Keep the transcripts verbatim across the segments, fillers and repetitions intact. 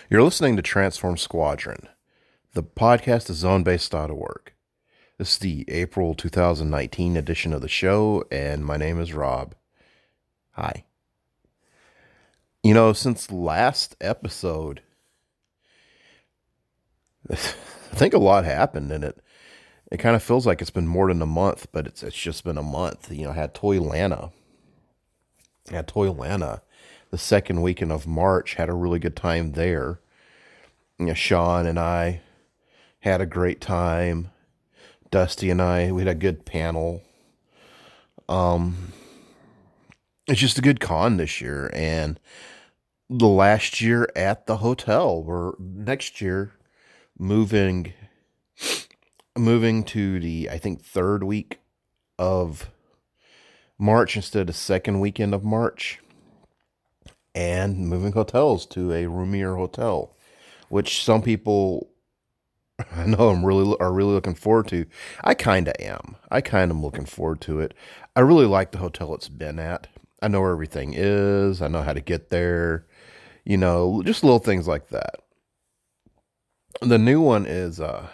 You're listening to Transform Squadron. The podcast is zone based dot org. This is the April twenty nineteen edition of the show, and my name is Rob. Hi. You know, since last episode, I think a lot happened in it. It kind of feels like it's been more than a month, but it's it's just been a month. You know, I had Toylanta. I had Toylanta the second weekend of March. Had a really good time there. You know, Sean and I had a great time. Dusty and I, we had a good panel. Um, it's just a good con this year, and the last year at the hotel. We're next year moving, moving to the I think third week of March instead of second weekend of March, and moving hotels to a roomier hotel, which some people I know I'm really are really looking forward to. I kind of am. I kind of am looking forward to it. I really like the hotel it's been at. I know where everything is. I know how to get there. You know, just little things like that. The new one is uh,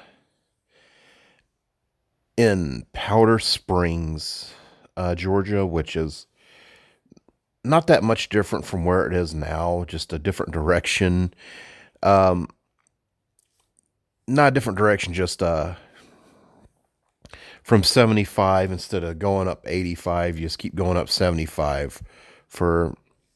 in Powder Springs, uh, Georgia, which is not that much different from where it is now. Just a different direction. Um, not a different direction, just uh from seventy-five, instead of going up eighty-five, you just keep going up seventy-five for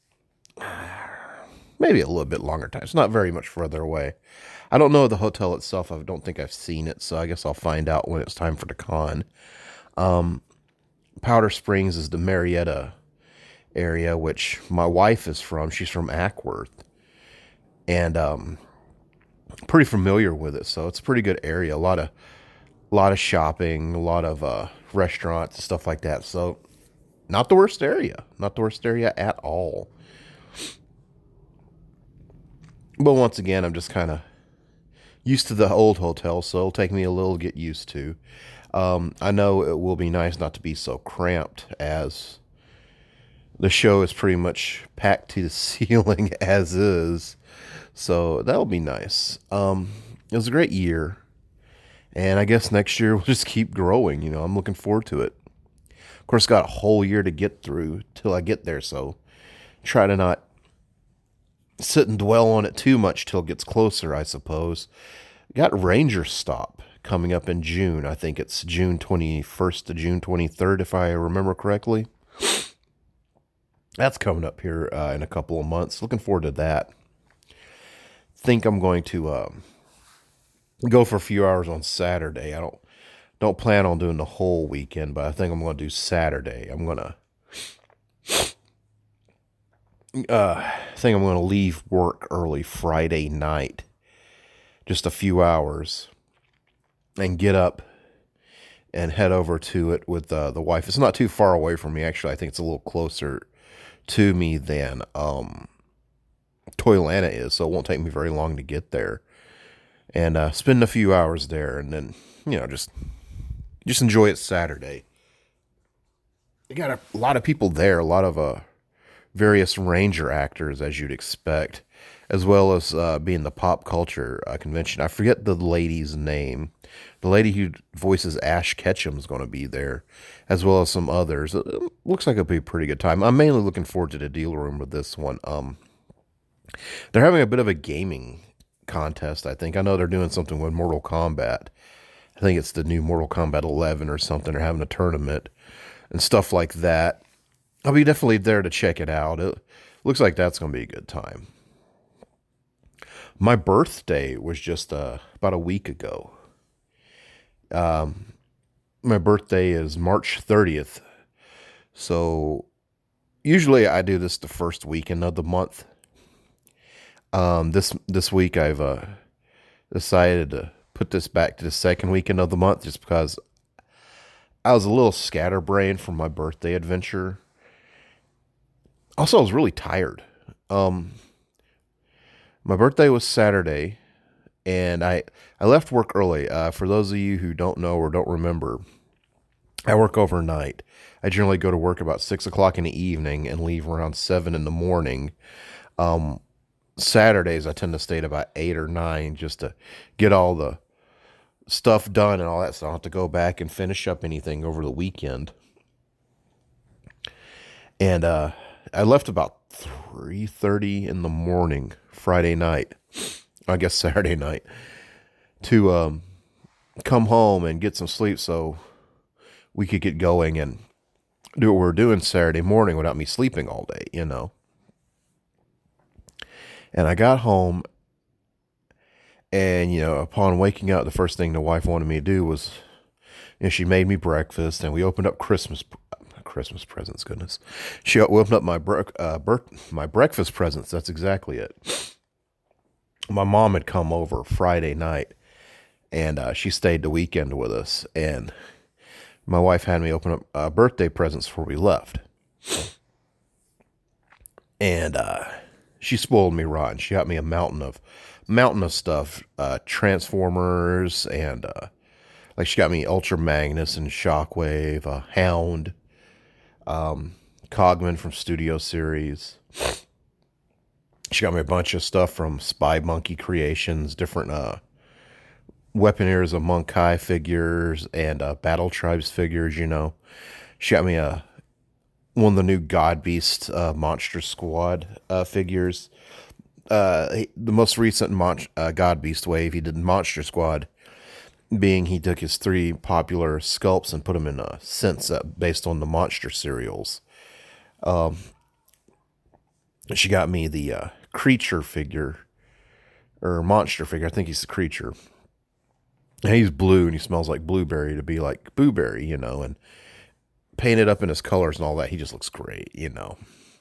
maybe a little bit longer time. It's not very much further away. I don't know the hotel itself. I don't think I've seen it, so I guess I'll find out when it's time for the con. Um, Powder Springs is the Marietta area, which my wife is from. She's from Ackworth, and um, pretty familiar with it, so it's a pretty good area. A lot of, a lot of shopping, a lot of uh, restaurants and stuff like that. So, not the worst area, not the worst area at all. But once again, I'm just kind of used to the old hotel, so it'll take me a little to get used to. Um, I know it will be nice not to be so cramped, as the show is pretty much packed to the ceiling as is. So that'll be nice. Um, it was a great year. And I guess next year we'll just keep growing. You know, I'm looking forward to it. Of course, got a whole year to get through till I get there. So try to not sit and dwell on it too much till it gets closer, I suppose. Got Ranger Stop coming up in June. I think it's June twenty-first to June twenty-third, if I remember correctly. That's coming up here uh, in a couple of months. Looking forward to that. Think I'm going to uh, go for a few hours on Saturday. I don't don't plan on doing the whole weekend, but I think I'm going to do Saturday. I'm going to uh, I think I'm going to leave work early Friday night, just a few hours, and get up and head over to it with uh, the wife. It's not too far away from me, actually. I think it's a little closer to me than um, Toylanta is, so it won't take me very long to get there. And uh, spend a few hours there, and then, you know, just just enjoy it Saturday. You got a, a lot of people there, a lot of uh, various Ranger actors, as you'd expect, as well as uh, being the pop culture uh, convention. I forget the lady's name. The lady who voices Ash Ketchum is going to be there, as well as some others. It looks like it'll be a pretty good time. I'm mainly looking forward to the deal room with this one. Um, they're having a bit of a gaming contest, I think. I know they're doing something with Mortal Kombat. I think it's the new Mortal Kombat eleven or something. They're having a tournament and stuff like that. I'll be definitely there to check it out. It looks like that's going to be a good time. My birthday was just uh, about a week ago. Um, my birthday is March thirtieth. So usually I do this the first weekend of the month. Um, this this week I've uh, decided to put this back to the second weekend of the month, just because I was a little scatterbrained from my birthday adventure. Also, I was really tired. Um, my birthday was Saturday, and I I left work early. Uh, for those of you who don't know or don't remember, I work overnight. I generally go to work about six o'clock in the evening and leave around seven in the morning. Um, Saturdays I tend to stay at about eight or nine just to get all the stuff done and all that, so I don't have to go back and finish up anything over the weekend. And uh, I left about three thirty in the morning Friday night, I guess Saturday night, to um, come home and get some sleep so we could get going and do what we were doing Saturday morning without me sleeping all day, you know. And I got home, and, you know, upon waking up, the first thing the wife wanted me to do was, you know, she made me breakfast, and we opened up Christmas Christmas presents, goodness. She opened up my bre- uh, ber- my breakfast presents, that's exactly it. My mom had come over Friday night, and uh, she stayed the weekend with us, and my wife had me open up uh, birthday presents before we left. And uh, she spoiled me rotten. She got me a mountain of mountain of stuff, uh, Transformers, and uh, like she got me Ultra Magnus and Shockwave, a Hound, um, Cogman from Studio Series. She got me a bunch of stuff from Spy Monkey Creations, different uh, Weaponeers of Monkai figures and uh, Battle Tribes figures, you know. She got me a one of the new God Beast uh, Monster Squad uh, figures. Uh, the most recent Mon- uh, God Beast wave he did Monster Squad, being he took his three popular sculpts and put them in a scent set based on the monster serials. Um, she got me the uh, creature figure, or monster figure. I think he's the creature. And he's blue and he smells like blueberry to be like Booberry, you know, and painted up in his colors and all that. He just looks great, you know.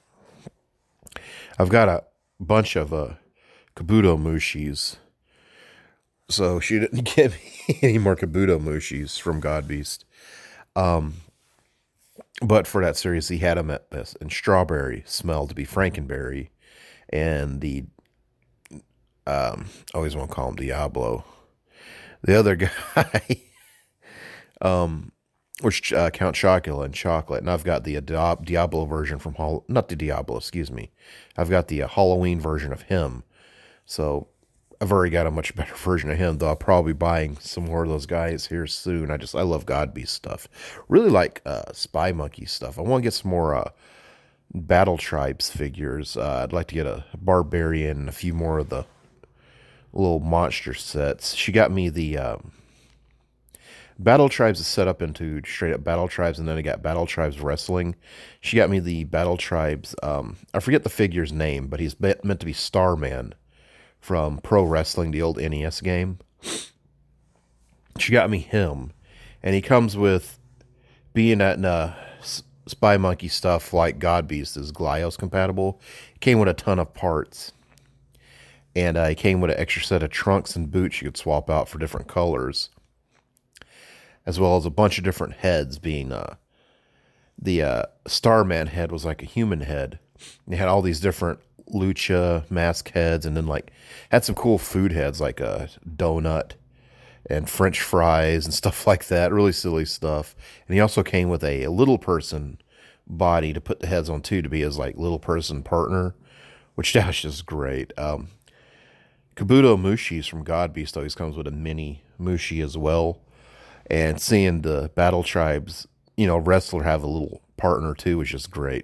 I've got a bunch of uh, Kabuto Mushis. So she didn't give me any more Kabuto Mushis from God Beast. Um, but for that series, he had them at this. And strawberry smelled to be Frankenberry. And the, um, I always want to call him Diablo. The other guy, um, which uh, Count Chocula and Chocolate. And I've got the uh, Diablo version from, Hol- not the Diablo, excuse me. I've got the uh, Halloween version of him. So I've already got a much better version of him, though I'll probably be buying some more of those guys here soon. I just, I love God Beast stuff. Really like uh, Spy Monkey stuff. I want to get some more uh, Battle Tribes figures. Uh, I'd like to get a Barbarian and a few more of the little monster sets. She got me the um, Battle Tribes is set up into straight up Battle Tribes, and then I got Battle Tribes Wrestling. She got me the Battle Tribes, um, I forget the figure's name, but he's meant to be Starman from Pro Wrestling, the old N E S game. She got me him, and he comes with being at uh, Spy Monkey stuff like God Beast is Glyos compatible. It came with a ton of parts, and uh, he came with an extra set of trunks and boots you could swap out for different colors, as well as a bunch of different heads. Being uh, the uh, Starman head was like a human head. They had all these different lucha mask heads, and then like had some cool food heads like a donut and French fries and stuff like that. Really silly stuff. And he also came with a, a little person body to put the heads on too, to be his like little person partner, which that was just great. Um, Kabuto Mushis from God Beast always comes with a mini Mushi as well. And seeing the Battle Tribes, you know, wrestler have a little partner too was just great.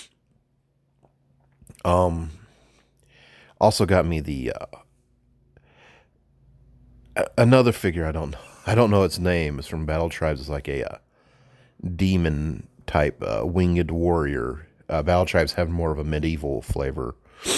Um, also got me the uh, another figure. I don't I don't know its name. It's from Battle Tribes. It's like a uh, demon type uh, winged warrior. Uh, Battle Tribes have more of a medieval flavor.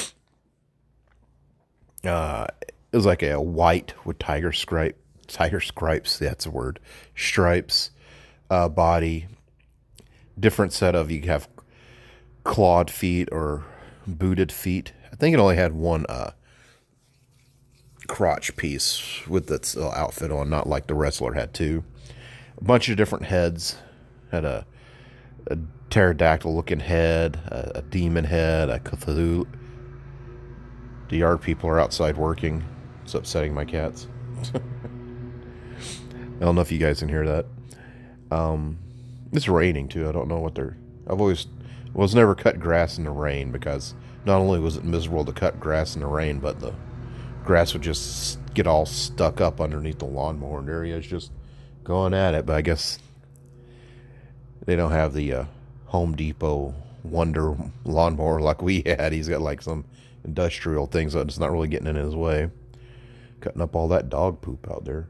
Uh, it was like a, a white with tiger stripe, tiger stripes. That's a word. Stripes, uh, body. Different set of, you have clawed feet or booted feet. I think it only had one uh, crotch piece with its uh, outfit on, not like the wrestler had two. A bunch of different heads. Had a, a pterodactyl looking head, a, a demon head, a Cthulhu. The yard people are outside working. It's upsetting my cats. I don't know if you guys can hear that. Um, it's raining too. I don't know what they're... I've always... was never cut grass in the rain because not only was it miserable to cut grass in the rain, but the grass would just get all stuck up underneath the lawnmower, and there he is just going at it. But I guess they don't have the uh, Home Depot Wonder lawnmower like we had. He's got like some industrial thing, so it's not really getting in his way. Cutting up all that dog poop out there.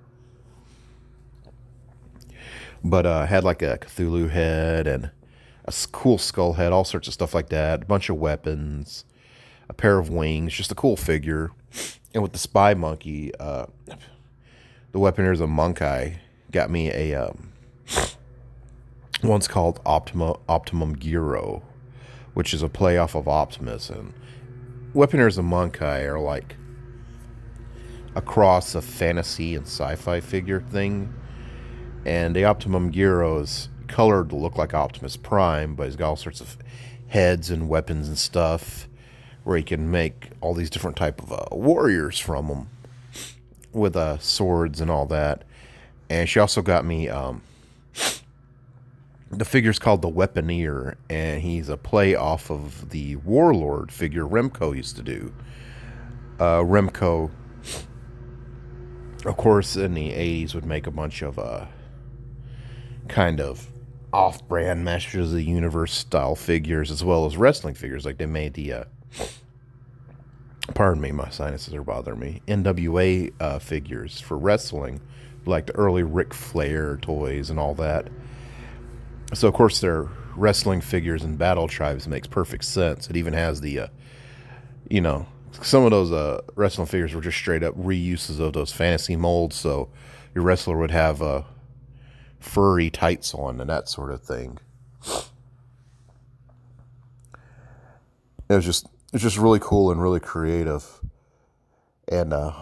But uh, had like a Cthulhu head and a cool skull head, all sorts of stuff like that. A bunch of weapons, a pair of wings, just a cool figure. And with the spy monkey, uh, the Weaponeers of Monkai got me a um, one's called Optima, Optimum Gyro, which is a play off of Optimus. And Weaponeers of Monkai are like a cross of fantasy and sci-fi figure thing. And the Optimum Gyro is colored to look like Optimus Prime, but he's got all sorts of heads and weapons and stuff, where he can make all these different type of uh, warriors from them with uh, swords and all that. And she also got me um, the figure's called the Weaponeer, and he's a play off of the Warlord figure Remco used to do. Uh, Remco, of course, in the eighties would make a bunch of uh, kind of off-brand Masters of the Universe style figures, as well as wrestling figures. Like they made the uh, pardon me, my sinuses are bothering me. N W A uh, figures for wrestling, like the early Ric Flair toys and all that. So, of course, their wrestling figures and battle tribes makes perfect sense. It even has the, uh, you know, some of those uh, wrestling figures were just straight up reuses of those fantasy molds. So your wrestler would have uh, furry tights on and that sort of thing. It was just it was just really cool and really creative. And uh,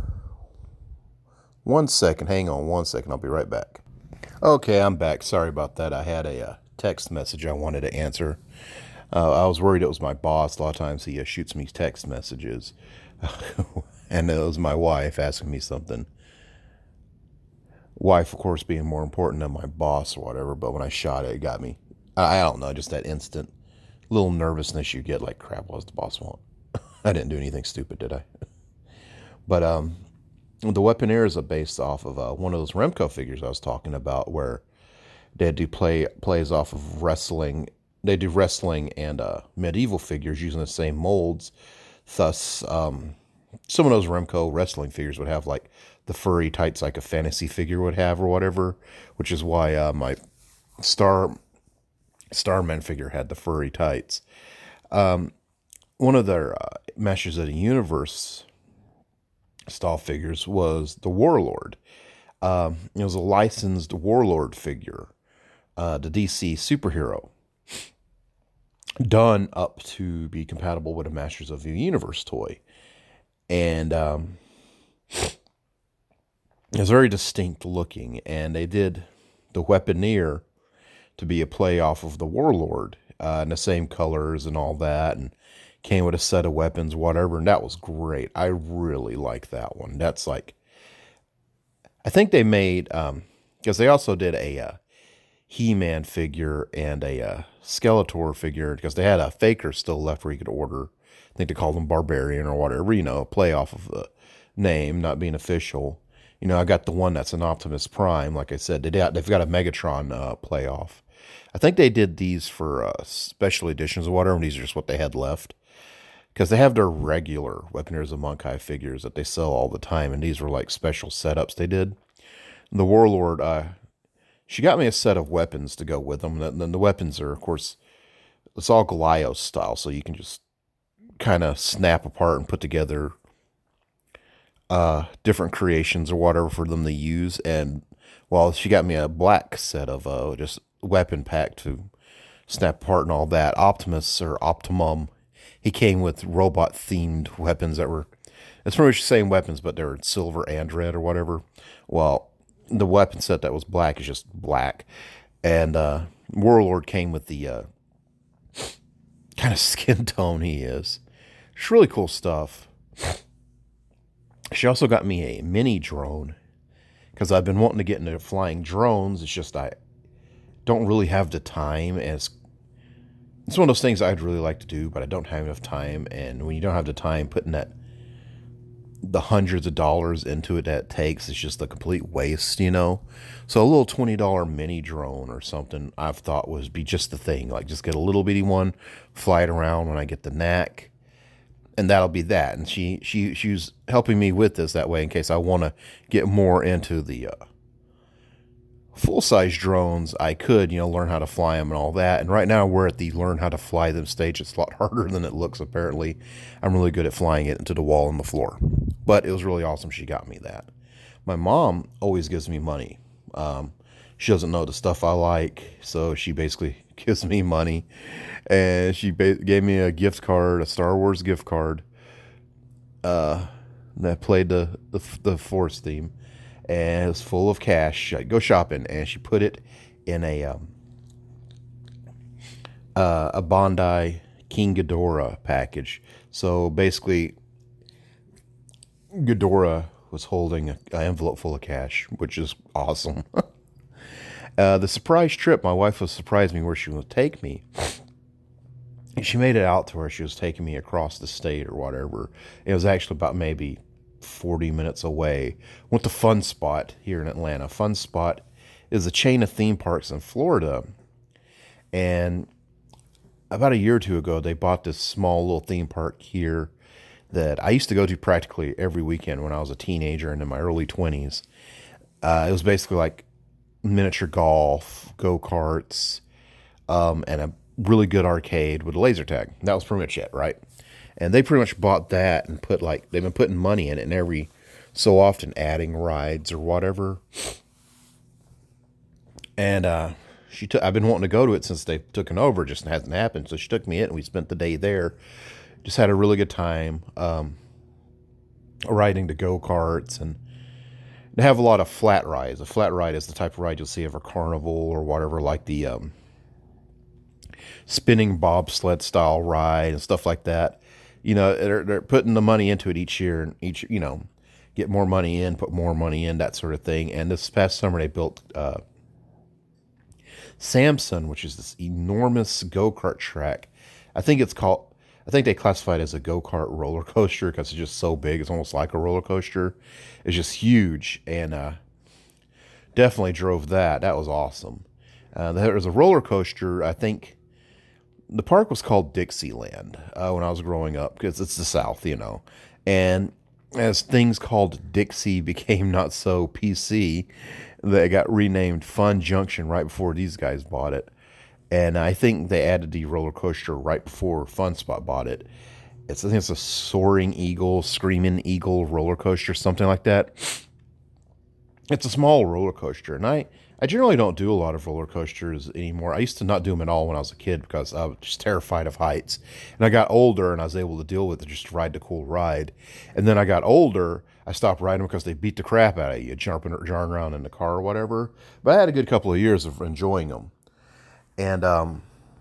one second, hang on one second, I'll be right back. Okay, I'm back. Sorry about that. I had a uh, text message I wanted to answer. Uh, I was worried it was my boss. A lot of times he uh, shoots me text messages. And it was my wife asking me something. Wife, of course, being more important than my boss or whatever. But when I shot it, it got me. I, I don't know, just that instant little nervousness you get. Like, crap, what does the boss want? I didn't do anything stupid, did I? But um, the Weaponeers are based off of uh, one of those Remco figures I was talking about, where they do play plays off of wrestling. They do wrestling and uh, medieval figures using the same molds. Thus, um, some of those Remco wrestling figures would have like the furry tights like a fantasy figure would have or whatever, which is why uh, my Star Starman figure had the furry tights. Um, one of their uh, Masters of the Universe style figures was the Warlord. Um, it was a licensed Warlord figure, uh, the D C superhero, done up to be compatible with a Masters of the Universe toy. And um, it was very distinct looking, and they did the Weaponeer to be a play off of the Warlord, uh, in the same colors and all that, and came with a set of weapons, whatever, and that was great. I really like that one. That's like, I think they made, um, because they also did a uh, He-Man figure and a uh, Skeletor figure, because they had a faker still left where you could order. I think they called them Barbarian or whatever, you know, a play off of the name, not being official. You know, I got the one that's an Optimus Prime. Like I said, they got, they've got a Megatron uh, play off. I think they did these for uh, special editions or whatever, and these are just what they had left. Because they have their regular Weaponeers of Monkai figures that they sell all the time, and these were like special setups they did. And the Warlord, uh, she got me a set of weapons to go with them. And then the weapons are, of course, it's all Goliath style, so you can just kind of snap apart and put together uh, different creations or whatever for them to use. And, well, she got me a black set of uh, just weapon pack to snap apart and all that. Optimus, or Optimum, he came with robot-themed weapons that were, it's pretty much the same weapons, but they're silver and red or whatever. Well, the weapon set that was black is just black. And uh, Warlord came with the uh, kind of skin tone he is. It's really cool stuff. She also got me a mini drone, because I've been wanting to get into flying drones. It's just I don't really have the time, as it's one of those things I'd really like to do, but I don't have enough time. And when you don't have the time, putting that the hundreds of dollars into it that it takes is just a complete waste, you know. So a little twenty dollar mini drone or something I've thought was be just the thing. Like just get a little bitty one, fly it around when I get the knack, and that'll be that. And she she she was helping me with this that way in case I want to get more into the uh, full-size drones. I could, you know, learn how to fly them and all that. And right now we're at the learn how to fly them stage. It's a lot harder than it looks, apparently. I'm really good at flying it into the wall and the floor. But it was really awesome she got me that. My mom always gives me money. Um, she doesn't know the stuff I like, so she basically gives me money. And she ba- gave me a gift card, a Star Wars gift card, uh, that played the, the, the Force theme. And it was full of cash. I'd go shopping, and she put it in a um, uh, a Bondi King Ghidorah package. So basically, Ghidorah was holding an envelope full of cash, which is awesome. uh, the surprise trip, my wife was surprising me where she would take me. She made it out to where she was taking me across the state or whatever. It was actually about maybe forty minutes away. Went to Fun Spot here in Atlanta. Fun Spot is a chain of theme parks in Florida. And about a year or two ago, they bought this small little theme park here that I used to go to practically every weekend when I was a teenager and in my early twenties. Uh, it was basically like miniature golf, go-karts, um, and a really good arcade with a laser tag. That was pretty much it, right? And they pretty much bought that and put like, they've been putting money in it and every so often adding rides or whatever. And uh, she took, I've been wanting to go to it since they took it over, just hasn't happened. So she took me in and we spent the day there. Just had a really good time, um, riding the go-karts, and they have a lot of flat rides. A flat ride is the type of ride you'll see of a carnival or whatever, like the um, spinning bobsled style ride and stuff like that. You know, they're, they're putting the money into it each year, and each, you know, get more money in, put more money in, that sort of thing. And this past summer they built uh, Samson, which is this enormous go-kart track. I think it's called, I think they classify it as a go-kart roller coaster because it's just so big. It's almost like a roller coaster. It's just huge, and uh, definitely drove that. That was awesome. Uh, there was a roller coaster, I think, the park was called Dixieland uh, when I was growing up because it's the South, you know. And as things called Dixie became not so P C, they got renamed Fun Junction right before these guys bought it. And I think they added the roller coaster right before Fun Spot bought it. It's, I think it's a Soaring Eagle, Screaming Eagle roller coaster, something like that. It's a small roller coaster, and I, I generally don't do a lot of roller coasters anymore. I used to not do them at all when I was a kid because I was just terrified of heights. And I got older, and I was able to deal with it, just ride the cool ride. And then I got older, I stopped riding because they beat the crap out of you, jumping, jarring around in the car or whatever. But I had a good couple of years of enjoying them. And um,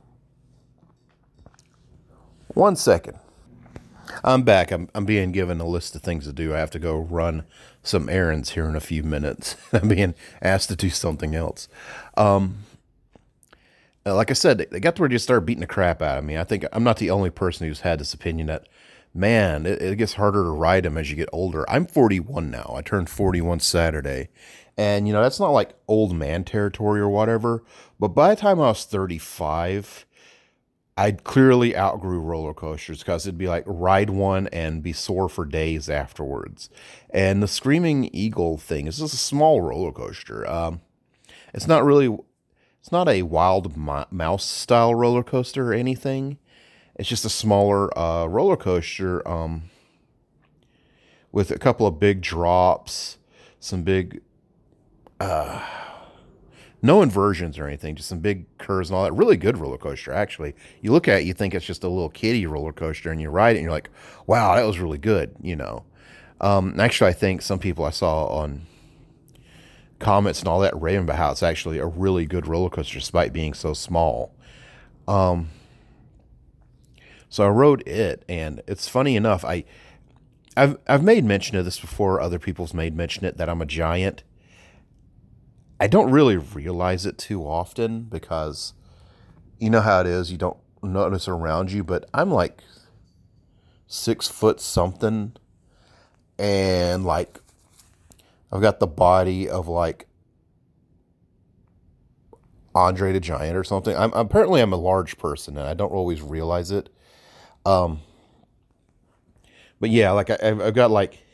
one second. I'm back. I'm, I'm being given a list of things to do. I have to go run some errands here in a few minutes. I'm being asked to do something else. Um, like I said, they got to where they just started beating the crap out of me. I think I'm not the only person who's had this opinion that, man, it, it gets harder to ride them as you get older. I'm forty-one now. I turned forty-one Saturday. And, you know, that's not like old man territory or whatever. But by the time I was thirty-five, I'd clearly outgrew roller coasters because it'd be like ride one and be sore for days afterwards. And the Screaming Eagle thing is just a small roller coaster. Um, it's not really, it's not a Wild Mouse style roller coaster or anything. It's just a smaller uh, roller coaster um, with a couple of big drops, some big, uh, no inversions or anything, just some big curves and all that. Really good roller coaster, actually. You look at it, you think it's just a little kiddie roller coaster, and you ride it, and you're like, wow, that was really good, you know. Um, actually, I think some people I saw on comments and all that raving about how it's actually a really good roller coaster despite being so small. Um, so I rode it, and it's funny enough, I, I've, I've made mention of this before. Other people's made mention it, that I'm a giant. I don't really realize it too often because you know how it is. You don't notice around you, but I'm like six foot something, and like I've got the body of like Andre the Giant or something. I'm apparently I'm a large person, and I don't always realize it. Um, but yeah, like I, I've got like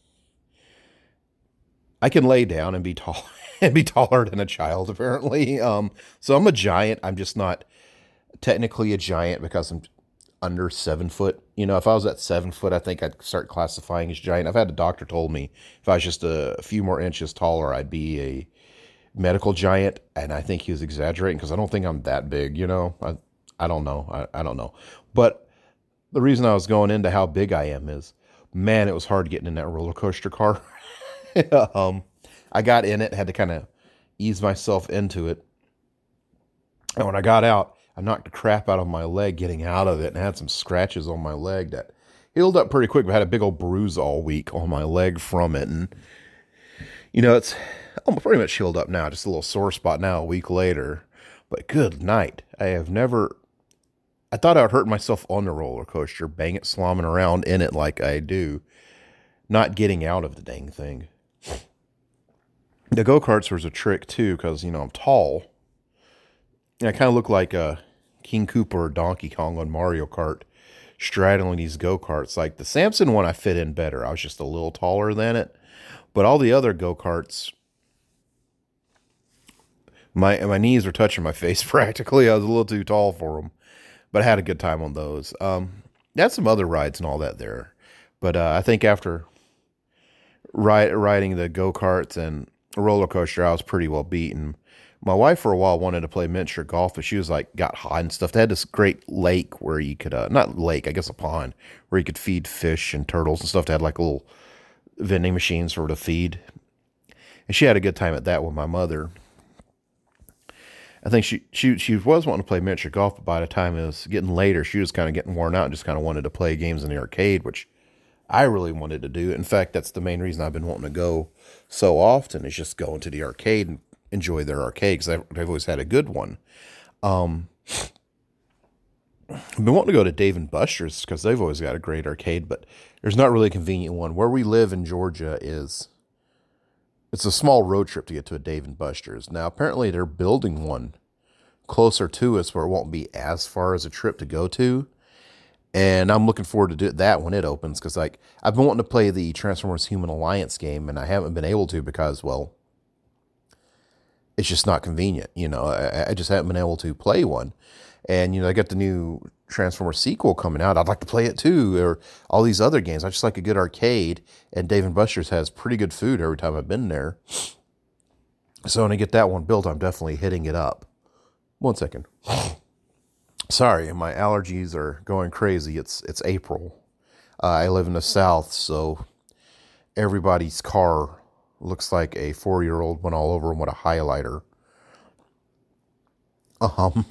I can lay down and be tall and be taller than a child apparently. Um, so I'm a giant. I'm just not technically a giant because I'm under seven foot. You know, if I was at seven foot, I think I'd start classifying as giant. I've had a doctor told me if I was just a few more inches taller, I'd be a medical giant, and I think he was exaggerating because I don't think I'm that big. You know, I I don't know. I, I don't know. But the reason I was going into how big I am is, man, it was hard getting in that roller coaster car. um, I got in it, had to kind of ease myself into it, and when I got out, I knocked the crap out of my leg getting out of it and had some scratches on my leg that healed up pretty quick. But I had a big old bruise all week on my leg from it. And, you know, it's I'm pretty much healed up now. Just a little sore spot now a week later. But good night. I have never... I thought I would hurt myself on the roller coaster, bang it, slomming around in it like I do. Not getting out of the dang thing. The go-karts was a trick, too, because, you know, I'm tall. And I kind of look like a King Koopa or Donkey Kong on Mario Kart, straddling these go-karts. Like the Samson one, I fit in better. I was just a little taller than it. But all the other go-karts, my my knees were touching my face practically. I was a little too tall for them. But I had a good time on those. Um, had some other rides and all that there. But uh, I think after ride, riding the go-karts and roller coaster, I was pretty well beaten. My wife for a while wanted to play miniature golf, but she was like, got hot and stuff. They had this great lake where you could, uh, not lake, I guess a pond, where you could feed fish and turtles and stuff. They had like little vending machines for her to feed. And she had a good time at that with my mother. I think she, she, she was wanting to play miniature golf, but by the time it was getting later, she was kind of getting worn out and just kind of wanted to play games in the arcade, which I really wanted to do. In fact, that's the main reason I've been wanting to go so often, is just going to the arcade and enjoy their arcade, because they've always had a good one. Um, I've been wanting to go to Dave and Buster's because they've always got a great arcade, but there's not really a convenient one. Where we live in Georgia is, it's a small road trip to get to a Dave and Buster's. Now, apparently they're building one closer to us where it won't be as far as a trip to go to. And I'm looking forward to do that when it opens, because like I've been wanting to play the Transformers Human Alliance game, and I haven't been able to because, well, it's just not convenient. You know, I, I just haven't been able to play one. And, you know, I got the new Transformers sequel coming out. I'd like to play it too, or all these other games. I just like a good arcade, and Dave and Buster's has pretty good food every time I've been there. So when I get that one built, I'm definitely hitting it up. One second. Sorry, my allergies are going crazy. It's it's April. Uh, I live in the South, so everybody's car looks like a four-year-old went all over them with a highlighter. Um.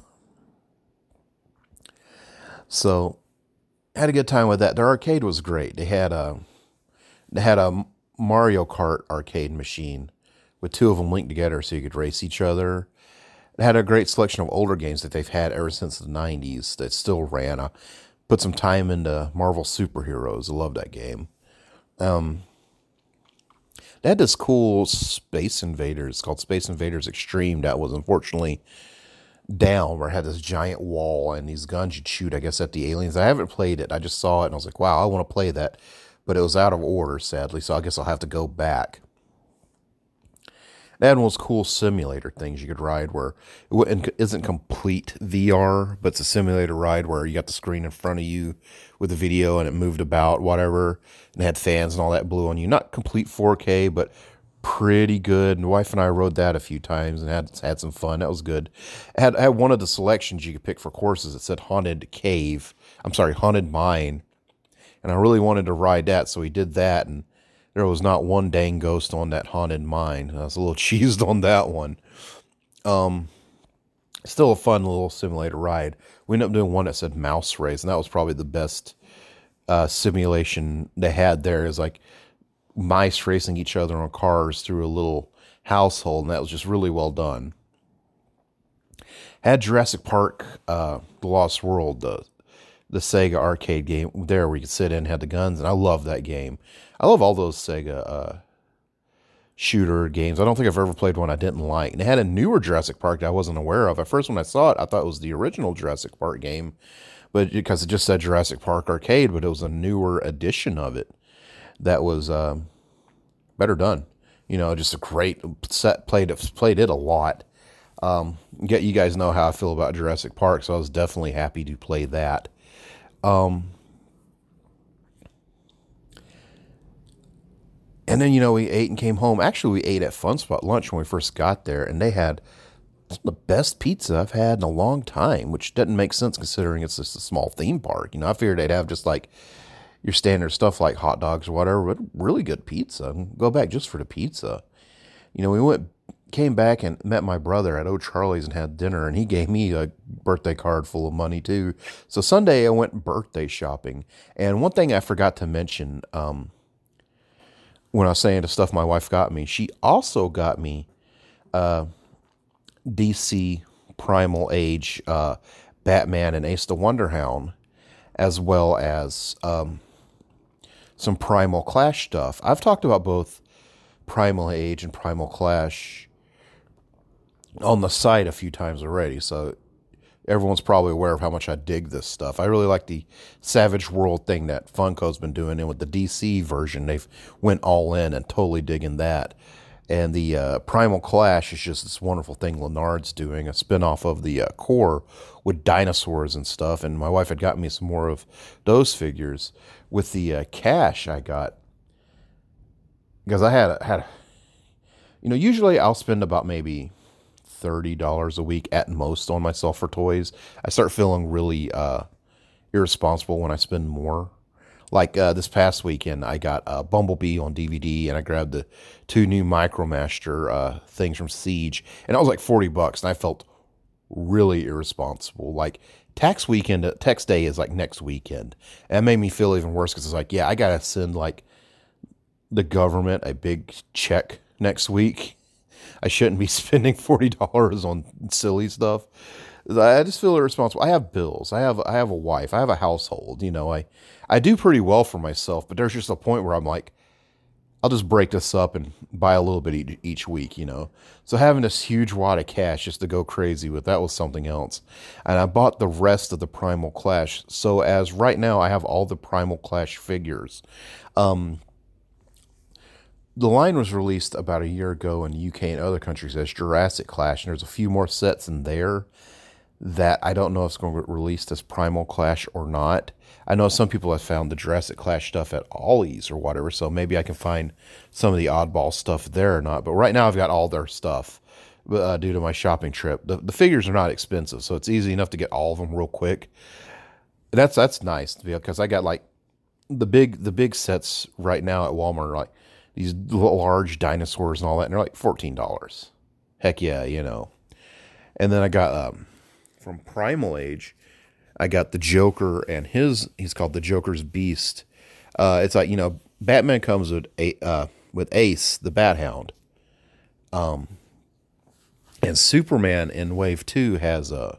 So, had a good time with that. Their arcade was great. They had a they had a Mario Kart arcade machine with two of them linked together so you could race each other. It had a great selection of older games that they've had ever since the nineties that still ran. I put some time into Marvel Superheroes. I love that game. Um, they had this cool Space Invaders called Space Invaders Extreme that was unfortunately down, where it had this giant wall and these guns you'd shoot, I guess, at the aliens. I haven't played it. I just saw it and I was like, wow, I want to play that. But it was out of order, sadly, so I guess I'll have to go back. They had one of those cool simulator things you could ride where it isn't complete V R, but it's a simulator ride where you got the screen in front of you with the video and it moved about, whatever. And they had fans and all that blew on you. Not complete four K, but pretty good. And my wife and I rode that a few times and had had some fun. That was good. I had, I had one of the selections you could pick for courses that said Haunted Cave. I'm sorry, Haunted Mine. And I really wanted to ride that, so we did that, and there was not one dang ghost on that Haunted Mine. I was a little cheesed on that one. Um, still a fun little simulator ride. We ended up doing one that said Mouse Race, and that was probably the best uh, simulation they had there. Is like mice racing each other on cars through a little household, and that was just really well done. Had Jurassic Park, uh, The Lost World, the the Sega arcade game there where you could sit in and had the guns, and I love that game. I love all those Sega uh, shooter games. I don't think I've ever played one I didn't like. And it had a newer Jurassic Park that I wasn't aware of. At first, when I saw it, I thought it was the original Jurassic Park game, but because it just said Jurassic Park Arcade, but it was a newer edition of it that was uh, better done. You know, just a great set. Played it, played it a lot. Um, get you guys know how I feel about Jurassic Park, so I was definitely happy to play that. Um, and then, you know, we ate and came home. Actually, we ate at Fun Spot lunch when we first got there, and they had the best pizza I've had in a long time, which doesn't make sense considering it's just a small theme park. You know, I figured they'd have just like your standard stuff like hot dogs or whatever, but really good pizza. Go back just for the pizza. You know, we went, came back and met my brother at O'Charlie's and had dinner, and he gave me a birthday card full of money too. So Sunday I went birthday shopping. And one thing I forgot to mention, um, when I was saying the stuff my wife got me, she also got me, uh, D C Primal Age, uh, Batman and Ace the Wonder Hound, as well as, um, some Primal Clash stuff. I've talked about both Primal Age and Primal Clash on the site a few times already, so everyone's probably aware of how much I dig this stuff. I really like the Savage World thing that Funko's been doing, and with the D C version, they've went all in and totally digging that. And the uh, Primal Clash is just this wonderful thing Lennard's doing, a spinoff of the uh, core with dinosaurs and stuff. And my wife had got me some more of those figures. With the uh, cash I got, because I had, had, you know, usually I'll spend about maybe thirty dollars a week at most on myself for toys. I start feeling really uh, irresponsible when I spend more. Like uh, this past weekend, I got uh, Bumblebee on D V D, and I grabbed the two new Micromaster uh, things from Siege, and it was like forty bucks, and I felt really irresponsible. Like, tax weekend, tax day is like next weekend. And it made me feel even worse because it's like, yeah, I got to send like the government a big check next week. I shouldn't be spending forty dollars on silly stuff. I just feel irresponsible. I have bills. I have I have a wife. I have a household. You know, I, I do pretty well for myself, but there's just a point where I'm like, I'll just break this up and buy a little bit each, each week, you know. So having this huge wad of cash just to go crazy with, that was something else. And I bought the rest of the Primal Clash. So as right now, I have all the Primal Clash figures. Um, the line was released about a year ago in the U K and other countries as Jurassic Clash, and there's a few more sets in there that I don't know if it's going to get released as Primal Clash or not. I know some people have found the Jurassic Clash stuff at Ollie's or whatever, so maybe I can find some of the oddball stuff there or not. But right now I've got all their stuff uh, due to my shopping trip. The, the figures are not expensive, so it's easy enough to get all of them real quick. That's that's nice because I got like the big the big sets right now at Walmart are like these large dinosaurs and all that, and they're like fourteen dollars. Heck yeah, you know. And then I got um, from Primal Age, I got the Joker and his, he's called the Joker's Beast. Uh, it's like, you know, Batman comes with a, uh, with Ace, the Bat Hound. Um, and Superman in Wave two has a,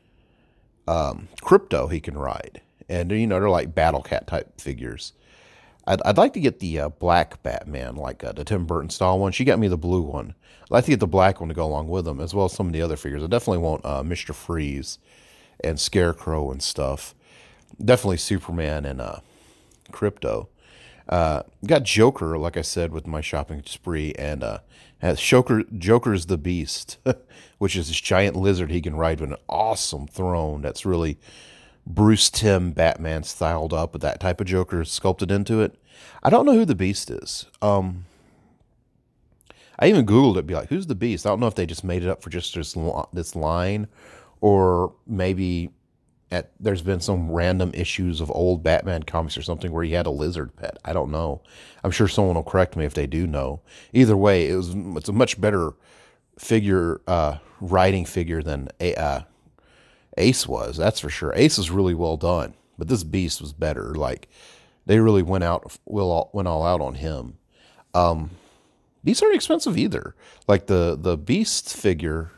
um, Crypto he can ride. And, you know, they're like Battle Cat type figures. I'd, I'd like to get the uh, black Batman, like uh, the Tim Burton style one. She got me the blue one. I'd like to get the black one to go along with them, as well as some of the other figures. I definitely want uh, Mister Freeze and Scarecrow and stuff. Definitely Superman and uh, Crypto. Uh, got Joker, like I said, with my shopping spree, and uh, has Joker, Joker's the Beast, which is this giant lizard he can ride with an awesome throne that's really Bruce Timm Batman styled up with that type of Joker sculpted into it. I don't know who the Beast is. Um, I even Googled it, be like, who's the Beast? I don't know if they just made it up for just this, this line, or maybe at there's been some random issues of old Batman comics or something where he had a lizard pet. I don't know. I'm sure someone will correct me if they do know. Either way, it was it's a much better figure, uh, writing figure than a uh, Ace was. That's for sure. Ace is really well done, but this Beast was better. Like, they really went out, will went all out on him. Um, these aren't expensive either. Like the the Beast figure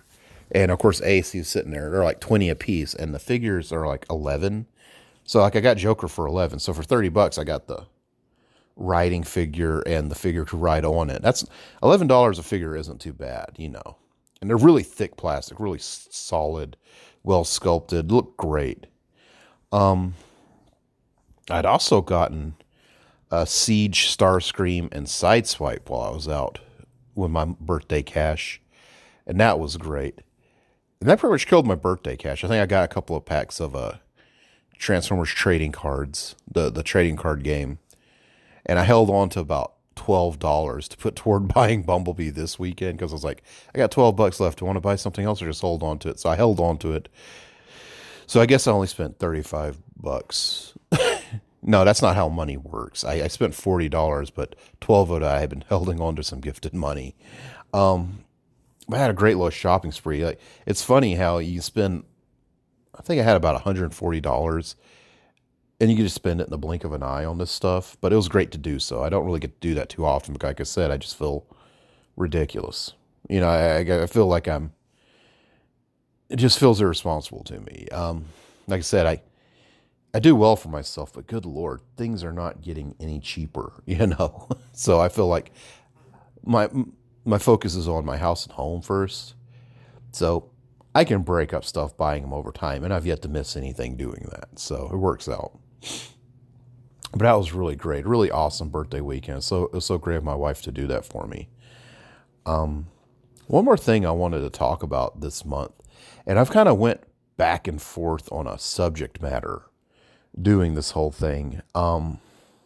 And of course, Ace, he's sitting there. They're like twenty a piece, and the figures are like eleven. So like I got Joker for eleven. So for thirty bucks, I got the riding figure and the figure to ride on it. That's eleven dollars a figure isn't too bad, you know. And they're really thick plastic, really solid, well sculpted, look great. Um, I'd also gotten a Siege, Starscream, and Sideswipe while I was out with my birthday cash, and that was great. And that pretty much killed my birthday cash. I think I got a couple of packs of uh, Transformers trading cards, the the trading card game. And I held on to about twelve dollars to put toward buying Bumblebee this weekend because I was like, I got twelve bucks left. Do I want to buy something else or just hold on to it? So I held on to it. So I guess I only spent thirty-five bucks. No, that's not how money works. I, I spent forty dollars, but twelve of it I had been holding on to some gifted money. Um, I had a great little shopping spree. Like, it's funny how you spend, I think I had about one hundred forty dollars. And you can just spend it in the blink of an eye on this stuff. But it was great to do so. I don't really get to do that too often. Because like I said, I just feel ridiculous. You know, I, I feel like I'm, it just feels irresponsible to me. Um, like I said, I, I do well for myself. But good Lord, things are not getting any cheaper, you know. So I feel like my my focus is on my house and home first. So I can break up stuff buying them over time. And I've yet to miss anything doing that. So it works out. But that was really great. Really awesome birthday weekend. So it was so great of my wife to do that for me. Um, one more thing I wanted to talk about this month. And I've kind of went back and forth on a subject matter doing this whole thing. Um,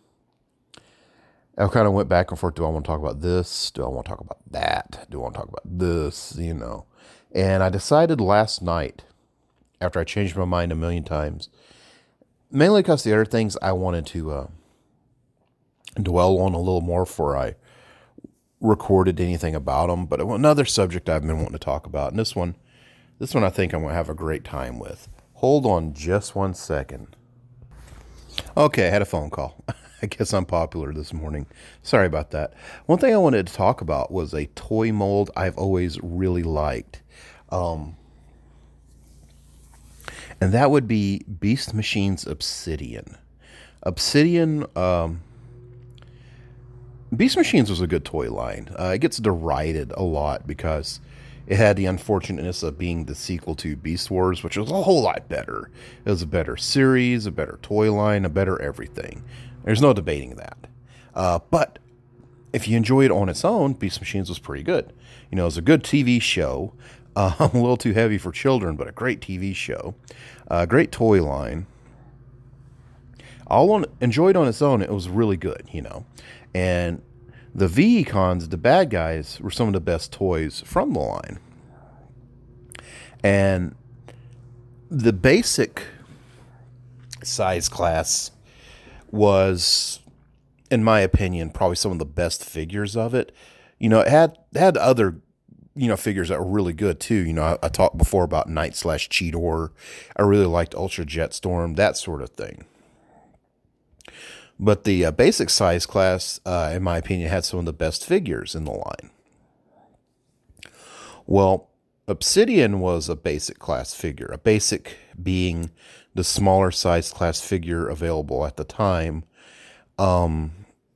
I kind of went back and forth. Do I want to talk about this? Do I want to talk about that? Do I want to talk about this? You know. And I decided last night, after I changed my mind a million times, mainly because the other things I wanted to uh, dwell on a little more before I recorded anything about them. But another subject I've been wanting to talk about, and this one, this one I think I'm going to have a great time with. Hold on just one second. Okay, I had a phone call. I guess I'm popular this morning. Sorry about that. One thing I wanted to talk about was a toy mold I've always really liked. Um, and that would be Beast Machines Obsidian. Obsidian, um, Beast Machines was a good toy line. Uh, it gets derided a lot because it had the unfortunateness of being the sequel to Beast Wars, which was a whole lot better. It was a better series, a better toy line, a better everything. There's no debating that. Uh, but if you enjoy it on its own, Beast Machines was pretty good. You know, it was a good T V show. Uh, a little too heavy for children, but a great T V show. A uh, great toy line. All on, enjoyed on its own, it was really good, you know. And the V-Econs, the bad guys, were some of the best toys from the line. And the basic size class was, in my opinion, probably some of the best figures of it. You know, it had it had other, you know, figures that were really good too. You know, I, I talked before about Knight slash Cheetor. I really liked Ultra Jetstorm, that sort of thing. But the uh, basic size class, uh, in my opinion, had some of the best figures in the line. Well, Obsidian was a basic class figure. A basic being the smaller size class figure available at the time. Um,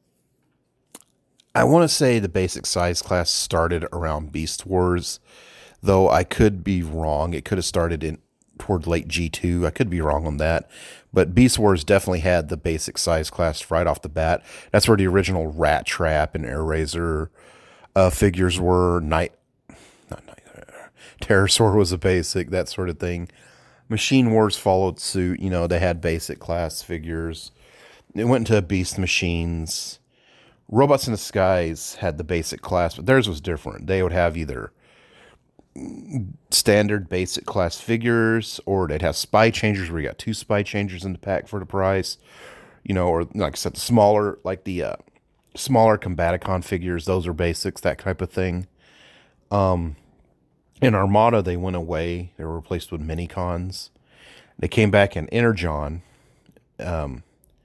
I want to say the basic size class started around Beast Wars, though I could be wrong. It could have started in toward late G two. I could be wrong on that. But Beast Wars definitely had the basic size class right off the bat. That's where the original Rat Trap and Airazor uh, figures were. Night, not Night, uh, Terrorsaur was a basic, that sort of thing. Machine Wars followed suit. You know, they had basic class figures. It went into Beast Machines. Robots in Disguise had the basic class, but theirs was different. They would have either standard basic class figures, or they'd have Spy Changers where you got two Spy Changers in the pack for the price. You know, or like I said, the smaller, like the uh, smaller Combaticon figures, those are basics, that type of thing. Um, in Armada, they went away. They were replaced with Minicons. They came back in Energon. Um,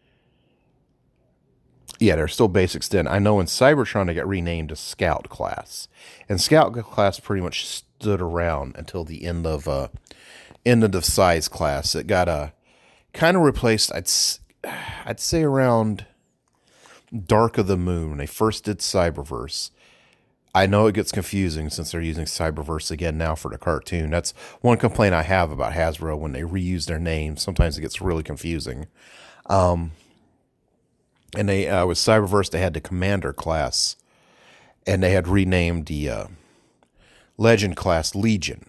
Yeah, they're still basics then. I know in Cybertron they got renamed to Scout class. And Scout class pretty much stood around until the end of uh, end of the size class. It got uh, kind of replaced. I'd I'd say around Dark of the Moon when they first did Cyberverse. I know it gets confusing since they're using Cyberverse again now for the cartoon. That's one complaint I have about Hasbro when they reuse their names. Sometimes it gets really confusing. Um, and they uh, with Cyberverse, they had the Commander class, and they had renamed the uh, Legend class Legion.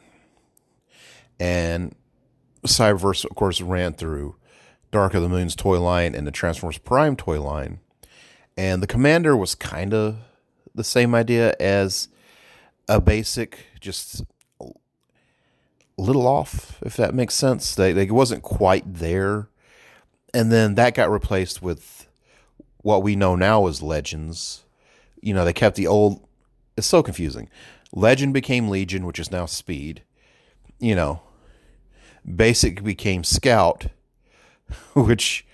And Cyberverse, of course, ran through Dark of the Moon's toy line and the Transformers Prime toy line. And the Commander was kind of the same idea as a basic, just a little off, if that makes sense. They, they wasn't quite there. And then that got replaced with what we know now as Legends. You know, they kept the old, it's so confusing. Legend became Legion, which is now Speed. You know, Basic became Scout, which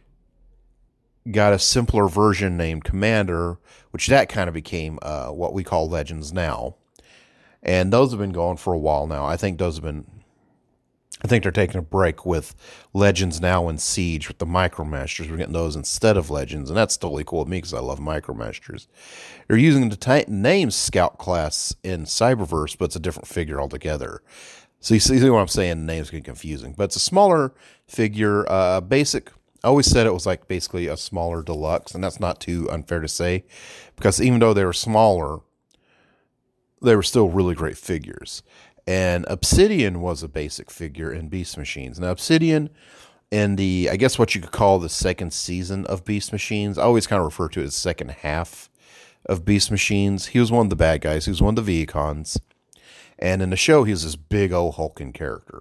got a simpler version named Commander, which that kind of became uh, what we call Legends now. And those have been going for a while now. I think those have been, I think they're taking a break with Legends now and Siege with the Micromasters. We're getting those instead of Legends, and that's totally cool with me because I love Micromasters. They're using the t- name Scout class in Cyberverse, but it's a different figure altogether. So you see what I'm saying? The names get confusing. But it's a smaller figure, uh, basic. I always said it was like basically a smaller deluxe, and that's not too unfair to say, because even though they were smaller, they were still really great figures. And Obsidian was a basic figure in Beast Machines. Now, Obsidian in the, I guess what you could call the second season of Beast Machines, I always kind of refer to it as second half of Beast Machines. He was one of the bad guys. He was one of the Vehicons. And in the show, he was this big old hulking character.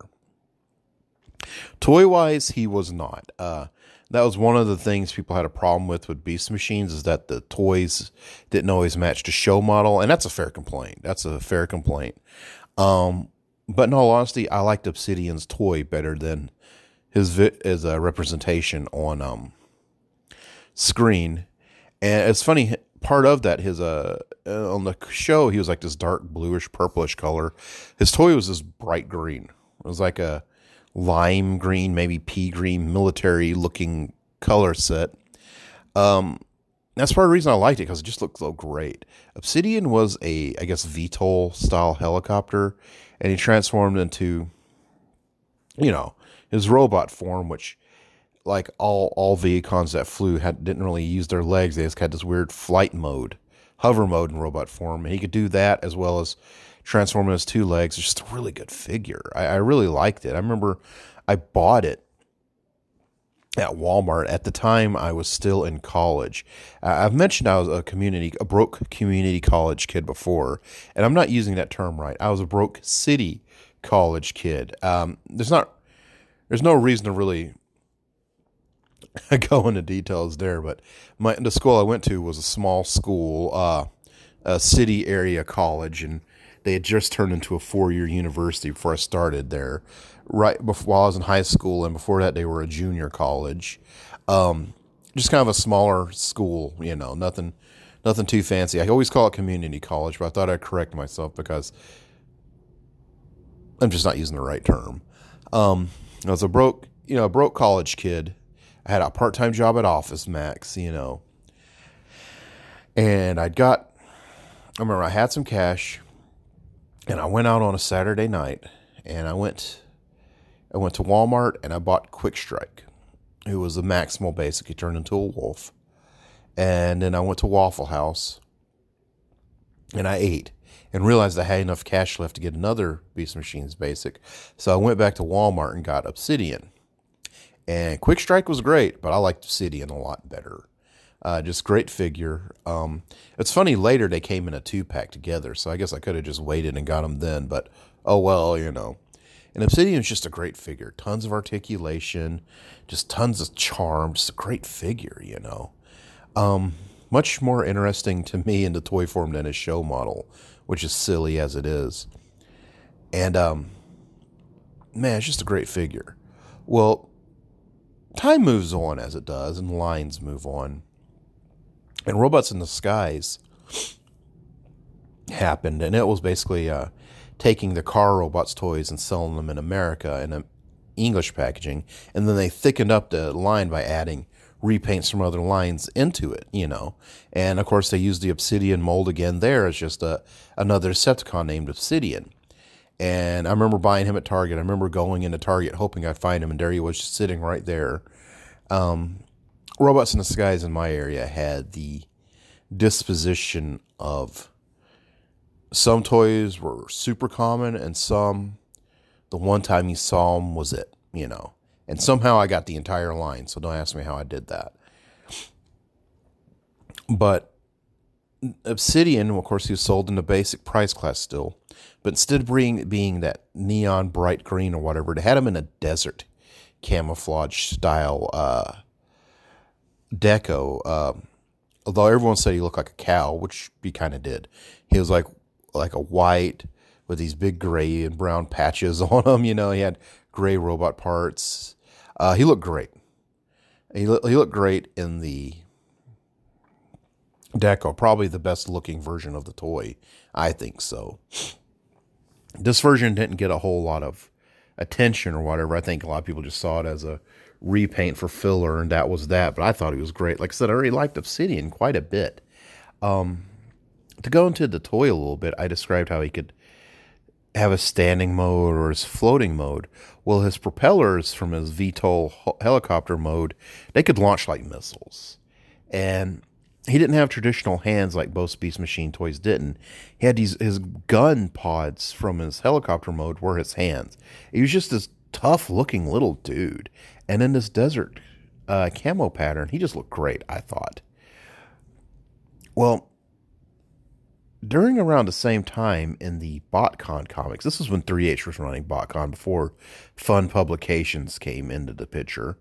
Toy-wise, he was not. Uh, that was one of the things people had a problem with with Beast Machines, is that the toys didn't always match the show model. And that's a fair complaint. That's a fair complaint. Um, but in all honesty, I liked Obsidian's toy better than his vi- his uh, representation on um screen. And it's funny, part of that, his uh on the show, he was like this dark bluish purplish color. His toy was this bright green. It was like a lime green, maybe pea green, military looking color set. Um, that's part of the reason I liked it, because it just looked so great. Obsidian was a, I guess, V TOL style helicopter, and he transformed into, you know, his robot form, which, like all all Vehicons that flew, had didn't really use their legs. They just had this weird flight mode, hover mode in robot form, and he could do that as well as transforming his two legs. It's just a really good figure. I, I really liked it. I remember I bought it at Walmart. At the time, I was still in college. Uh, I've mentioned I was a community, a broke community college kid before, and I'm not using that term right. I was a broke city college kid. Um, there's not, there's no reason to really go into details there, but my the school I went to was a small school, uh, a city area college, and they had just turned into a four-year university before I started there. Right before, while I was in high school, and before that, they were a junior college. Um, just kind of a smaller school, you know, nothing, nothing too fancy. I always call it community college, but I thought I'd correct myself because I'm just not using the right term. Um, I was a broke, you know, a broke college kid. I had a part-time job at Office Max, you know, and I'd got, I remember I had some cash, and I went out on a Saturday night, and I went, I went to Walmart, and I bought Quick Strike, who was a Maximal Basic. He turned into a wolf. And then I went to Waffle House, and I ate, and realized I had enough cash left to get another Beast Machines Basic. So I went back to Walmart and got Obsidian. And Quick Strike was great, but I liked Obsidian a lot better. Uh, just great figure. Um, it's funny, later they came in a two-pack together, so I guess I could have just waited and got them then, but oh well, you know. And Obsidian is just a great figure. Tons of articulation, just tons of charm, just a great figure, you know. Um, much more interesting to me in the toy form than his show model, which is silly as it is. And, um, man, it's just a great figure. Well, time moves on as it does, and lines move on. And Robots in the Skies happened, and it was basically uh, taking the Car Robots toys and selling them in America in a English packaging, and then they thickened up the line by adding repaints from other lines into it, you know. And of course, they used the Obsidian mold again there as just a another Decepticon named Obsidian. And I remember buying him at Target. I remember going into Target hoping I'd find him, and there he was, just sitting right there. Um, Robots in Disguise in my area had the disposition of some toys were super common, and some, the one time you saw them was it, you know. And somehow I got the entire line, so don't ask me how I did that. But Obsidian, of course, he was sold in the basic price class still. But instead of being, being that neon bright green or whatever, they had him in a desert camouflage style uh, deco. Uh, although everyone said he looked like a cow, which he kind of did. He was like like a white with these big gray and brown patches on him. You know, he had gray robot parts. Uh, he looked great. He, lo- he looked great in the deco. Probably the best looking version of the toy. I think so. This version didn't get a whole lot of attention or whatever. I think a lot of people just saw it as a repaint for filler, and that was that. But I thought he was great. Like I said, I already liked Obsidian quite a bit. Um, to go into the toy a little bit, I described how he could have a standing mode or his floating mode. Well, his propellers from his V TOL helicopter mode, they could launch like missiles. And he didn't have traditional hands like most Beast Machine toys didn't. He had these his gun pods from his helicopter mode were his hands. He was just this tough looking little dude. And in this desert uh, camo pattern, he just looked great, I thought. Well, during around the same time in the BotCon comics, this is when three H was running BotCon before Fun Publications came into the picture.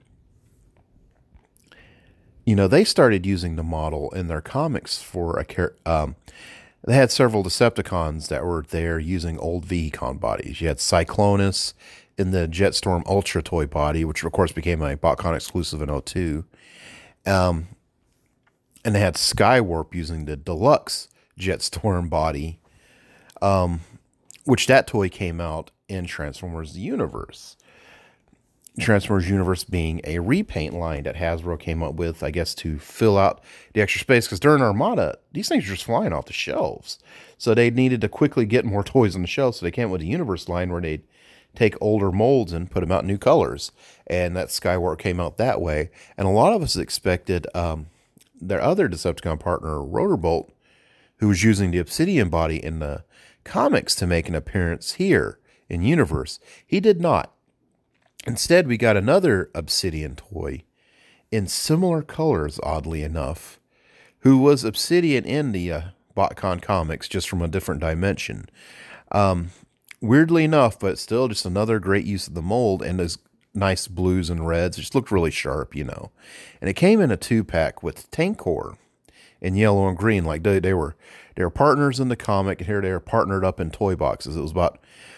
You know, they started using the model in their comics for a um, they had several Decepticons that were there using old Vehicon bodies. You had Cyclonus in the Jetstorm Ultra toy body, which of course became a BotCon exclusive in oh two. Um, and they had Skywarp using the deluxe Jetstorm body, um, which that toy came out in Transformers Universe. Transformers Universe being a repaint line that Hasbro came up with, I guess, to fill out the extra space. Because during Armada, these things were just flying off the shelves. So they needed to quickly get more toys on the shelves. So they came up with a Universe line where they'd take older molds and put them out in new colors. And that Skywarp came out that way. And a lot of us expected um, their other Decepticon partner, Rotorbolt, who was using the Obsidian body in the comics, to make an appearance here in Universe. He did not. Instead, we got another Obsidian toy in similar colors, oddly enough, who was Obsidian in the uh, BotCon comics, just from a different dimension. Um, weirdly enough, but still just another great use of the mold and those nice blues and reds. It just looked really sharp, you know. And it came in a two-pack with Tankor in yellow and green. Like they, they were they were partners in the comic, and here they are partnered up in toy boxes. It was about...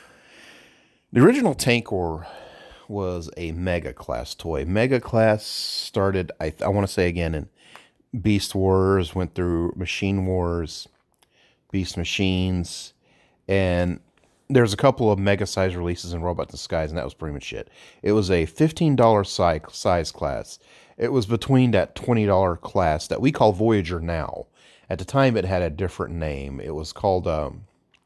The original Tankor was a Mega Class toy. Mega Class started, I, I want to say again, in Beast Wars, went through Machine Wars, Beast Machines, and there's a couple of Mega size releases in Robots in Disguise, and that was pretty much it. It was a fifteen dollars size, size class. It was between that twenty dollars class that we call Voyager now. At the time, it had a different name. It was called um,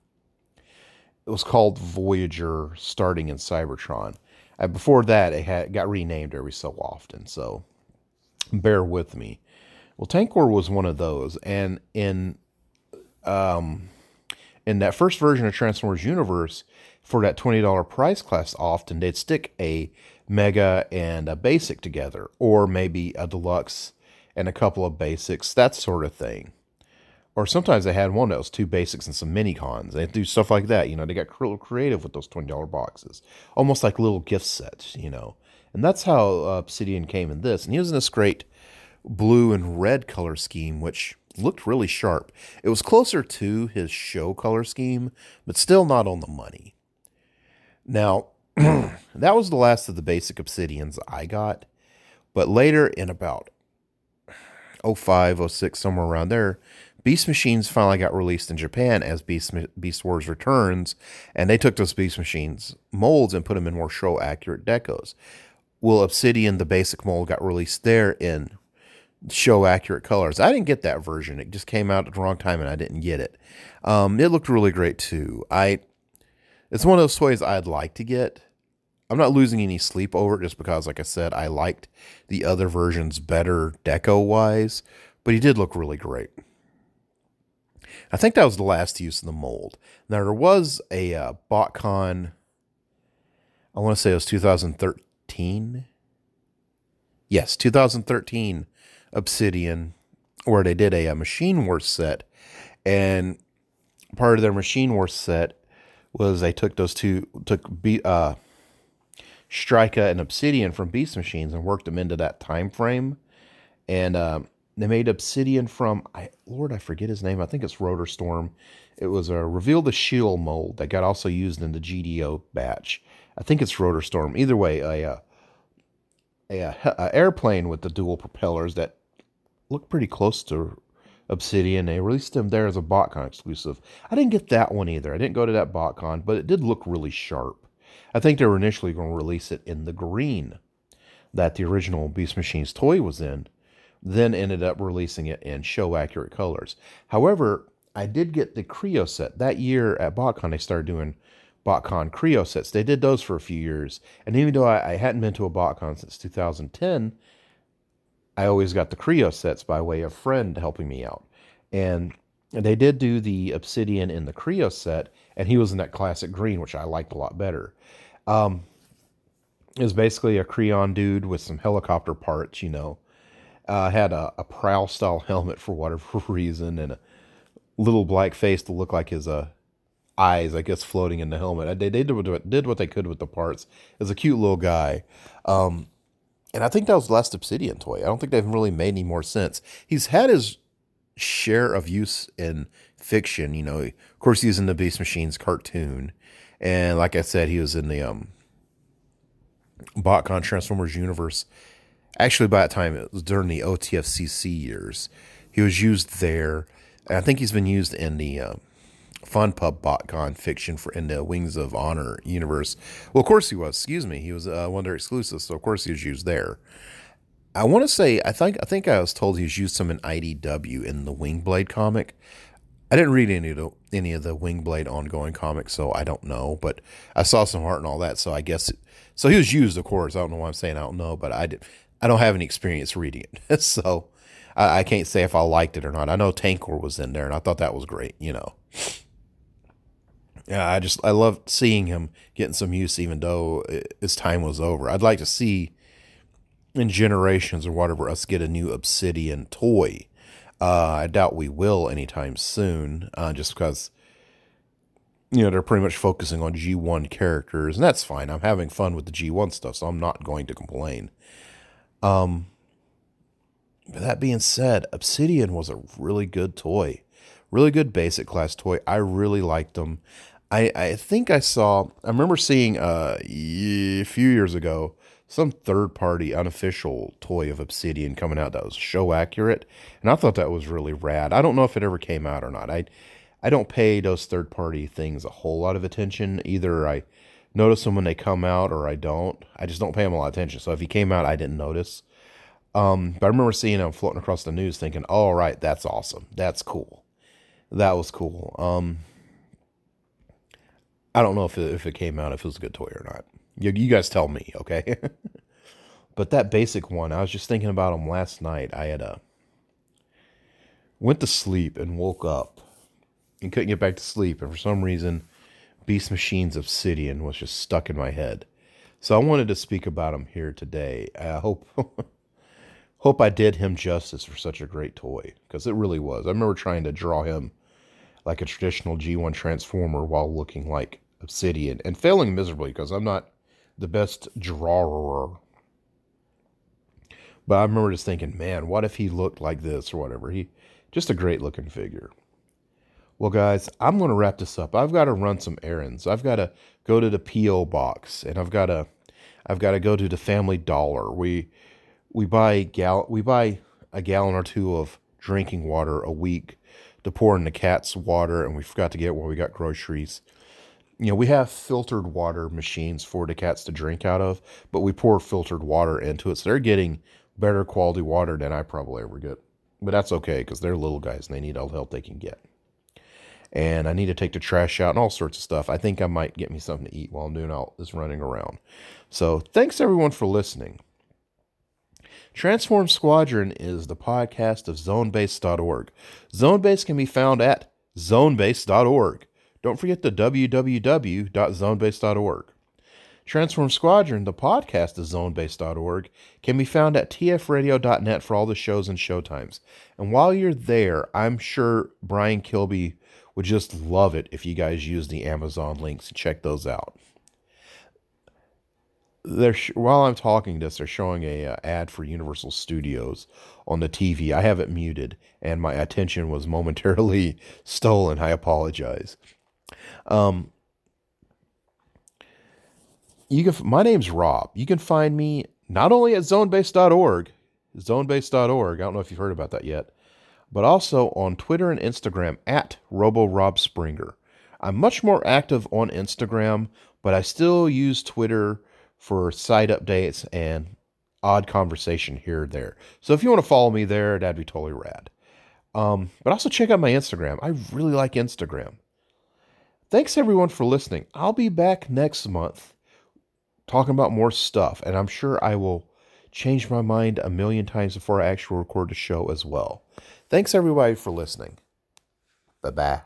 it was called Voyager, starting in Cybertron. Uh, before that, it had got renamed every so often, so bear with me. Well, Tankor was one of those, and in um, in that first version of Transformers Universe, for that twenty dollars price class, often they'd stick a Mega and a Basic together, or maybe a Deluxe and a couple of Basics, that sort of thing. Or sometimes they had one that was two Basics and some Mini-Cons. They do stuff like that, you know. They got real creative with those twenty dollars boxes. Almost like little gift sets, you know. And that's how uh, Obsidian came in this. And he was in this great blue and red color scheme, which looked really sharp. It was closer to his show color scheme, but still not on the money. Now, that was the last of the basic Obsidians I got. But later, in about oh five, oh six, somewhere around there, Beast Machines finally got released in Japan as Beast, Beast Wars Returns, and they took those Beast Machines molds and put them in more show accurate decos. Well, Obsidian, the basic mold, got released there in show accurate colors. I didn't get that version. It just came out at the wrong time and I didn't get it. Um, it looked really great too. I It's one of those toys I'd like to get. I'm not losing any sleep over it just because, like I said, I liked the other versions better deco-wise, but he did look really great. I think that was the last use of the mold. Now, there was a uh, BotCon, I want to say it was two thousand thirteen. Yes, two thousand thirteen Obsidian, where they did a, a Machine Wars set, and part of their Machine Wars set was they took those two, took Be, uh, Strika and Obsidian from Beast Machines and worked them into that time frame, and um, they made Obsidian from, I, Lord, I forget his name. I think it's Rotor Storm. It was a Reveal the Shield mold that got also used in the G D O batch. I think it's Rotor Storm. Either way, a, a, a, a airplane with the dual propellers that looked pretty close to Obsidian. They released them there as a BotCon exclusive. I didn't get that one either. I didn't go to that BotCon, but it did look really sharp. I think they were initially going to release it in the green that the original Beast Machines toy was in, then ended up releasing it in show accurate colors. However, I did get the Creo set. That year at BotCon, they started doing BotCon Creo sets. They did those for a few years. And even though I, I hadn't been to a BotCon since two thousand ten, I always got the Creo sets by way of friend helping me out. And they did do the Obsidian in the Creo set, and he was in that classic green, which I liked a lot better. Um, it was basically a Creon dude with some helicopter parts, you know. Uh, had a, a Prowl-style helmet for whatever reason, and a little black face to look like his uh, eyes, I guess, floating in the helmet. They, they did, what, did what they could with the parts. It was a cute little guy. Um, and I think that was the last Obsidian toy. I don't think they've really made any more since. He's had his share of use in fiction, you know. Of course, he was in the Beast Machines cartoon. And like I said, he was in the um, BotCon Transformers universe. Actually, by that time, it was during the O T F C C years. He was used there. And I think he's been used in the uh, Fun Pub BotCon fiction for in the Wings of Honor universe. Well, of course he was. Excuse me. He was uh, one of their exclusives, so of course he was used there. I want to say, I think I think I was told he was used some in I D W in the Wingblade comic. I didn't read any of the, any of the Wingblade ongoing comics, so I don't know. But I saw some art and all that, so I guess it, so he was used, of course. I don't know why I'm saying I don't know, but I did. I don't have any experience reading it, so I, I can't say if I liked it or not. I know Tankor was in there, and I thought that was great. You know, yeah, I just I loved seeing him getting some use, even though his time was over. I'd like to see in Generations or whatever us get a new Obsidian toy. Uh, I doubt we will anytime soon, uh, just because, you know, they're pretty much focusing on G one characters, and that's fine. I'm having fun with the G one stuff, so I'm not going to complain. Um, but that being said, Obsidian was a really good toy. Really good basic class toy. I really liked them. I, I think I saw, I remember seeing uh, a few years ago, some third-party unofficial toy of Obsidian coming out that was show accurate, and I thought that was really rad. I don't know if it ever came out or not. I I don't pay those third-party things a whole lot of attention. Either I notice them when they come out or I don't. I just don't pay them a lot of attention. So if he came out, I didn't notice. Um, but I remember seeing him floating across the news thinking, oh, all right, that's awesome. That's cool. That was cool. Um, I don't know if it, if it came out, if it was a good toy or not. You, you guys tell me, okay? But that basic one, I was just thinking about him last night. I had a went to sleep and woke up and couldn't get back to sleep. And for some reason, Beast Machines Obsidian was just stuck in my head. So I wanted to speak about him here today. I hope hope I did him justice for such a great toy, because it really was. I remember trying to draw him like a traditional G one Transformer while looking like Obsidian and failing miserably because I'm not the best drawer. But I remember just thinking, man, what if he looked like this or whatever? He just a great looking figure. Well, guys, I'm going to wrap this up. I've got to run some errands. I've got to go to the P O box, and I've got to I've got to go to the Family Dollar. We we buy gal we buy a gallon or two of drinking water a week to pour in the cat's water, and we forgot to get while we got groceries. You know, we have filtered water machines for the cats to drink out of, but we pour filtered water into it, so they're getting better quality water than I probably ever get. But that's okay, because they're little guys, and they need all the help they can get. And I need to take the trash out and all sorts of stuff. I think I might get me something to eat while I'm doing all this running around. So thanks, everyone, for listening. Transform Squadron is the podcast of zonebase dot org. Zonebase can be found at zonebase dot org. Don't forget the w w w dot zonebase dot org. Transform Squadron, the podcast of zonebase dot org, can be found at t f radio dot net for all the shows and showtimes. And while you're there, I'm sure Brian Kilby would just love it if you guys use the Amazon links and check those out. They're sh- while I'm talking this, they're showing a uh, ad for Universal Studios on the T V. I have it muted, and my attention was momentarily stolen. I apologize. Um, you can. My name's Rob. You can find me not only at zonebase dot org, zonebase dot org. I don't know if you've heard about that yet, but also on Twitter and Instagram at RoboRobSpringer. I'm much more active on Instagram, but I still use Twitter for site updates and odd conversation here and there. So if you want to follow me there, that'd be totally rad. Um, but also check out my Instagram. I really like Instagram. Thanks, everyone, for listening. I'll be back next month talking about more stuff, and I'm sure I will change my mind a million times before I actually record the show as well. Thanks, everybody, for listening. Bye-bye.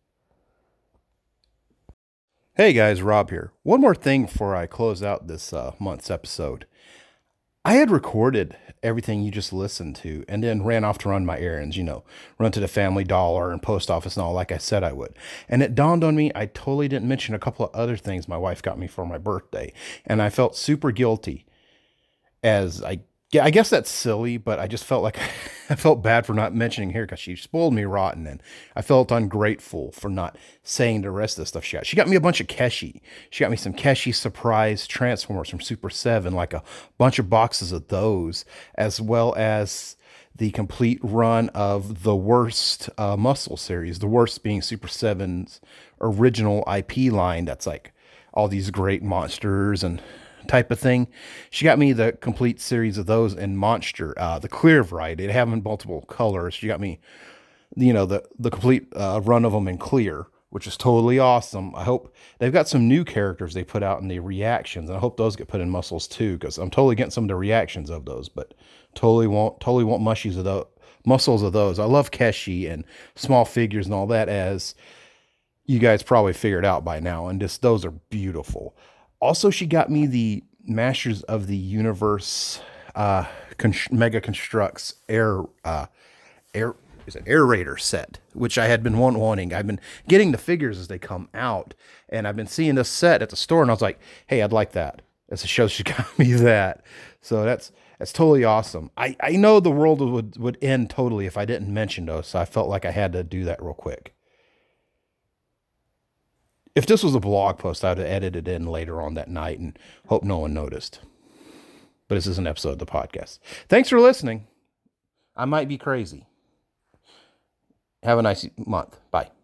Hey guys, Rob here. One more thing before I close out this uh, month's episode. I had recorded everything you just listened to and then ran off to run my errands, you know, run to the Family Dollar and post office and all like I said I would. And it dawned on me I totally didn't mention a couple of other things my wife got me for my birthday. And I felt super guilty as I Yeah, I guess that's silly, but I just felt like I felt bad for not mentioning here because she spoiled me rotten, and I felt ungrateful for not saying the rest of the stuff she got. She got me a bunch of Keshi. She got me some Keshi Surprise Transformers from Super seven, like a bunch of boxes of those, as well as the complete run of the Worst uh, Muscle series, the Worst being Super seven's original I P line that's like all these great monsters and type of thing. She got me the complete series of those in Monster, uh, the clear variety. They have them in multiple colors. She got me, you know, the, the complete uh, run of them in clear, which is totally awesome. I hope they've got some new characters they put out in the reactions, and I hope those get put in muscles too, because I'm totally getting some of the reactions of those, but totally won't, totally want mushies of those, muscles of those. I love Keshi and small figures and all that, as you guys probably figured out by now, and just those are beautiful. Also, she got me the Masters of the Universe uh, Con- Mega Constructs Air uh, Air is it Air Raider set, which I had been wanting. I've been getting the figures as they come out, and I've been seeing this set at the store, and I was like, "Hey, I'd like that." As a show, she got me that, so that's that's totally awesome. I, I know the world would would end totally if I didn't mention those, so I felt like I had to do that real quick. If this was a blog post, I'd have edited it in later on that night and hope no one noticed. But this is an episode of the podcast. Thanks for listening. I might be crazy. Have a nice month. Bye.